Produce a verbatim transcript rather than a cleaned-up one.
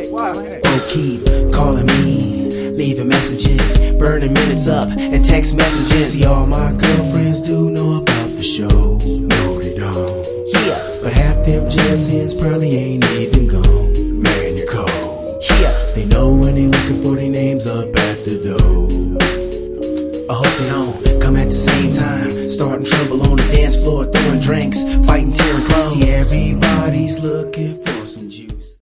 Why, man? Oh, keep calling me, leaving messages, burning minutes up and text messages. See, all my girlfriends do know about the show. No, they don't. Yeah, but half them Jetsons probably ain't even gone. Man, you're cold. Yeah, they know when they looking for their names up at the door. I hope they don't come at the same time, starting trouble on the dance floor, throwing drinks, fighting, tearing clothes. See, everybody's looking for